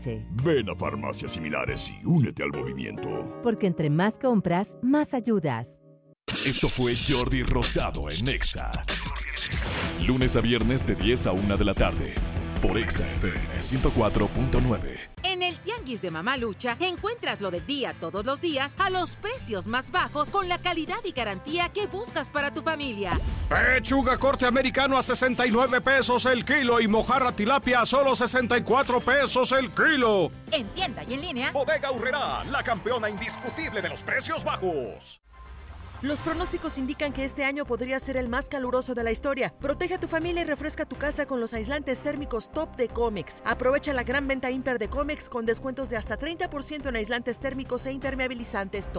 Ven a farmacias similares y únete al movimiento. Porque entre más compras, más ayudas. Esto fue Jordi Rosado en Exa. Lunes a viernes de 10 a 1 de la tarde. Por Exa FM 104.9. En el Tianguis de Mamalucha encuentras lo del día todos los días a los precios más bajos con la calidad y garantía que buscas para tu familia. Pechuga corte americano a 69 pesos el kilo y mojarra tilapia a solo 64 pesos el kilo. En tienda y en línea. Bodega Aurrerá, la campeona indiscutible de los precios bajos. Los pronósticos indican que este año podría ser el más caluroso de la historia. Protege a tu familia y refresca tu casa con los aislantes térmicos top de Comex. Aprovecha la gran venta Imper de Comex con descuentos de hasta 30% en aislantes térmicos e impermeabilizantes top.